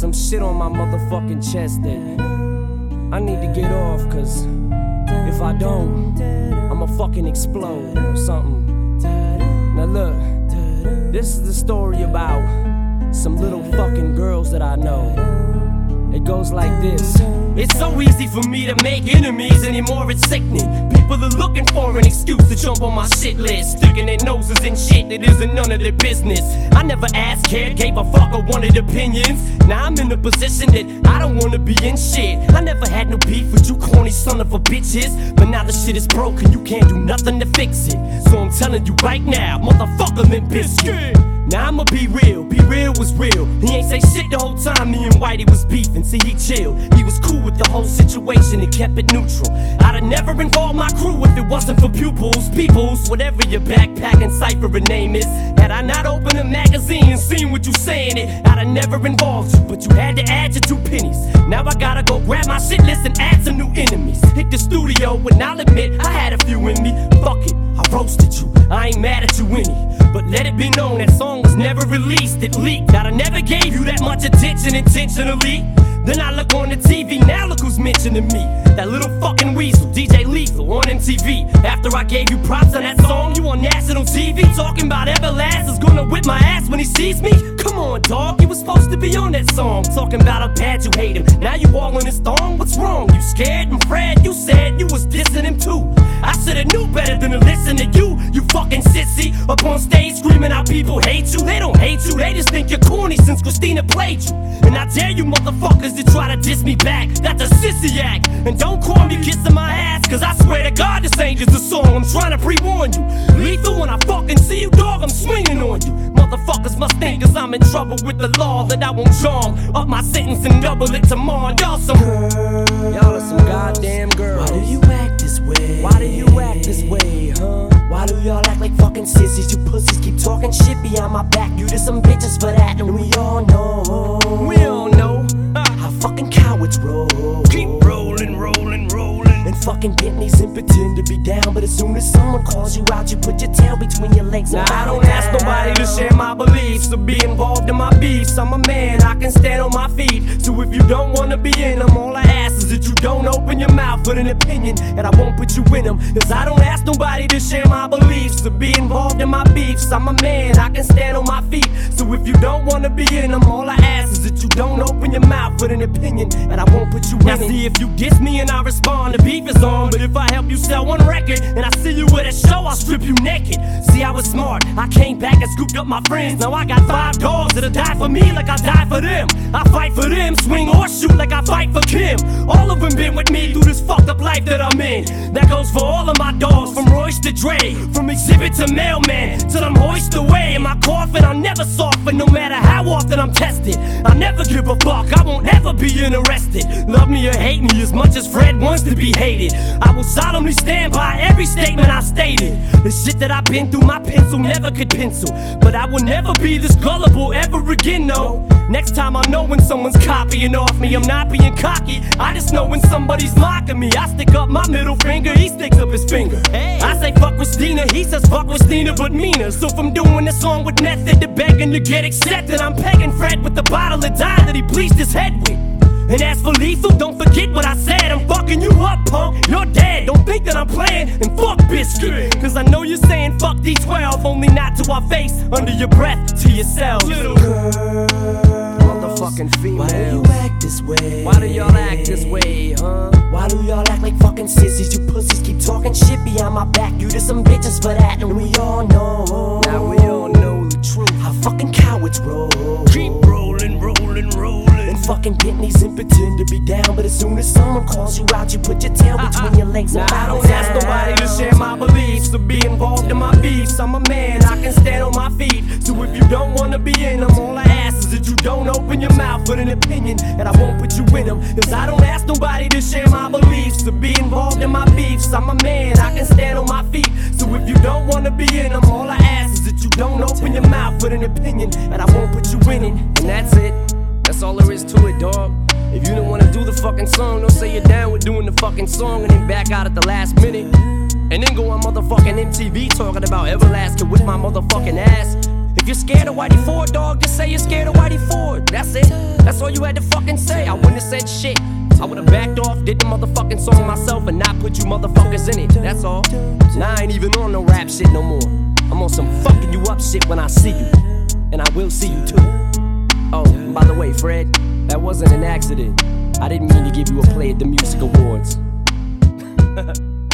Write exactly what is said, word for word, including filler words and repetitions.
some shit on my motherfucking chest that I need to get off, cause if I don't, I'ma fucking explode or something. Now look, this is the story about some little fucking girls that I know. It goes like this. It's so easy for me to make enemies, anymore it's sickening. People are looking for an excuse to jump on my shit list, sticking their noses in shit that isn't none of their business. I never asked, cared, gave a fuck or wanted opinions. Now I'm in a position that I don't wanna be in shit. I never had no beef with you corny son of a bitches, but now the shit is broken, you can't do nothing to fix it. So I'm telling you right now, motherfucker Limp Bizkit. Now I'ma be real, be real was real. He ain't say shit the whole time me and Whitey was beefing. See, he chilled, he was cool with the whole situation and kept it neutral. I'd have never involved my crew if it wasn't for pupils, peoples, whatever your backpacking cipher and name is. Had I not opened a magazine and seen what you saying it, I'd have never involved you, but you had to add your two pennies. Now I gotta go grab my shit list and add some new enemies. Hit the studio and I'll admit I had a few in me. Fuck it, I roasted you, I ain't mad at you any. But let it be known that song was never released, it leaked. Now I never gave you that much attention intentionally. Then I look on the T V, now look who's mentioning me. That little fucking weasel, D J Lethal on M T V. After I gave you props on that song, you on national T V talking about Everlast is gonna whip my ass when he sees me. Come on dog, you was supposed to be on that song, talking about how bad you hate him. Now you all in his thong, what's wrong? You scared and Fred, you said you was dissing him too. I shoulda knew better than to listen to you, you fucking sissy. Up on stage screaming how people hate you. They don't hate you, they just think you're corny since Christina played you. And I dare you motherfuckers to try to diss me back, that's a sissy act. And don't call me kissing my ass, cause I swear to God this ain't just a song, I'm trying to pre-warn you. Lethal, when I fucking see you dog, I'm swinging on you. Motherfuckers must think cause I'm in trouble with the law that I won't charm up my sentence and double it tomorrow. Y'all some girls, y'all are some goddamn girls. Why do you act this way? Why do you act this way, huh? Why do y'all act like fucking sissies? You pussies keep talking shit behind my back. You just some bitches for that, and we all know. We all know how fucking cowards roll. Keep rolling, rolling, rolling. And fucking Bentleys and pretend to be down, but as soon as someone calls you out, you put your tail between your legs. Now I don't ask nobody to share my beliefs or be involved in my beefs. I'm a man, I can stand on my feet. So if you don't wanna be in them, all I ask is that you don't open your mouth with an opinion, and I won't put you in them. Cause I don't ask nobody to share my beliefs or be involved in my beefs. I'm a man, I can stand on my feet. So if you don't wanna be in them, all I ask is that you don't open your mouth with an opinion, and I won't put you in it. Now see, if you diss me and I respond, the beef is on. But if I help you sell one record and I see you at a show, I'll strip you naked. See, I was smart, I came back and scooped up my friends. Now I got five dogs that'll die for me like I die for them. I fight for them, swing or shoot like I fight for Kim. All of them been with me through this fucked up life that I'm in. That goes for all of my dogs, from Royce to Dre, from Exhibit to Mailman, till I'm hoisted away. In my coffin, I'll never soften, no matter how often I'm tested. I'll never give a fuck, I won't ever be interested. Love me or hate me as much as Fred wants to be hated. I will solemnly stand by every statement I stated. The shit that I've been through, my pencil never could pencil. But I will never be this gullible ever again, no. Next time I know when someone's copying off me. I'm not being cocky, I just know when somebody's mocking me. I stick up my middle finger, he sticks up his finger. Hey. I say fuck Christina, he says fuck Christina but meaner. So from doing this song with method to begging to get accepted, I'm pegging Fred with the bottle of dye that he bleached his head with. And as for Lethal, don't forget what I said. I'm fucking you up, punk, you're dead. Don't think that I'm playing, and fuck Bizkit. Cause I know you're saying fuck D twelve, only not to our face, under your breath, to yourselves. Little girl, motherfucking females. why do you act this way? Why do y'all act this way, huh? Why do y'all act like fucking sissies? You pussies keep talking shit behind my back. You just some bitches for that, and we all know. Now we all know the truth. How fucking cowards roll. Keep rolling, rolling, rolling. And fucking Bentleys and pretend to be down, but as soon as someone calls you out, you put your tail between your legs. Now I don't ask nobody to share my beliefs or be involved in my beefs. I'm a man, I can stand on my feet. So if you don't wanna be in them, all I ask is that you don't open your mouth with an opinion, and I won't put you in them. Cause I don't ask nobody to share my beliefs or be involved in my beefs. I'm a man, I can stand on my feet. So if you don't wanna be in them, all I ask is that you don't open your mouth with an opinion, and I won't put you in it. And that's it. That's all there is to it, dog. If you don't wanna do the fucking song, don't say you're down with doing the fucking song and then back out at the last minute. And then go on motherfucking M T V talking about Everlast can whip my motherfucking ass. If you're scared of Whitey Ford, dog, just say you're scared of Whitey Ford. That's it. That's all you had to fucking say. I wouldn't have said shit. I would've backed off, did the motherfucking song myself, and not put you motherfuckers in it. That's all. Now I ain't even on no rap shit no more. I'm on some fucking you up shit when I see you. And I will see you too. Oh, and by the way, Fred, that wasn't an accident. I didn't mean to give you a play at the music awards.